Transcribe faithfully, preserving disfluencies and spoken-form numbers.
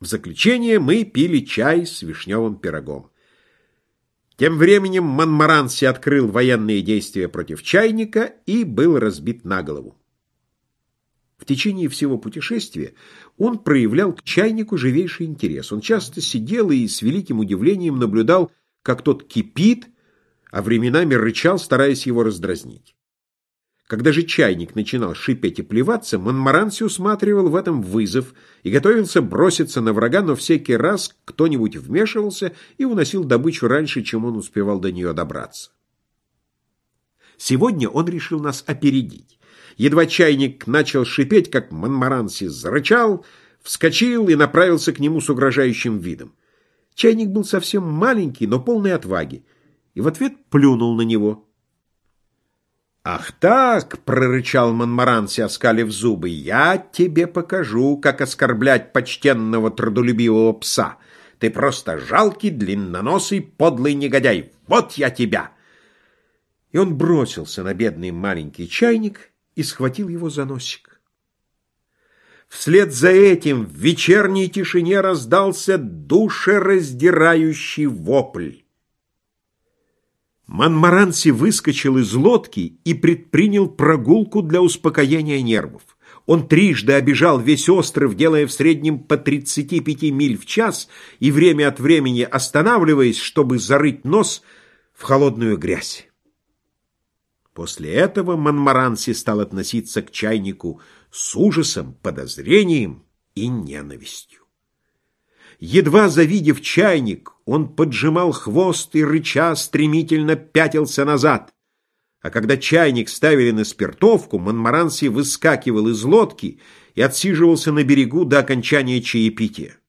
В заключение мы пили чай с вишневым пирогом. Тем временем Монмаранси открыл военные действия против чайника и был разбит на голову. В течение всего путешествия он проявлял к чайнику живейший интерес. Он часто сидел и с великим удивлением наблюдал, как тот кипит, а временами рычал, стараясь его раздразнить. Когда же чайник начинал шипеть и плеваться, Монмаранси усматривал в этом вызов и готовился броситься на врага, но всякий раз кто-нибудь вмешивался и уносил добычу раньше, чем он успевал до нее добраться. Сегодня он решил нас опередить. Едва чайник начал шипеть, как Монмаранси зарычал, вскочил и направился к нему с угрожающим видом. Чайник был совсем маленький, но полный отваги, и в ответ плюнул на него. «Ах так!» — прорычал Монмаранси, оскалив зубы. «Я тебе покажу, как оскорблять почтенного трудолюбивого пса. Ты просто жалкий, длинноносый, подлый негодяй. Вот я тебя!» И он бросился на бедный маленький чайник и схватил его за носик. Вслед за этим в вечерней тишине раздался душераздирающий вопль. Монмаранси выскочил из лодки и предпринял прогулку для успокоения нервов. Он трижды обежал весь остров, делая в среднем по тридцати пяти миль в час и время от времени останавливаясь, чтобы зарыть нос в холодную грязь. После этого Монмаранси стал относиться к чайнику с ужасом, подозрением и ненавистью. Едва завидев чайник, он поджимал хвост и, рыча, стремительно пятился назад. А когда чайник ставили на спиртовку, Монмаранси выскакивал из лодки и отсиживался на берегу до окончания чаепития.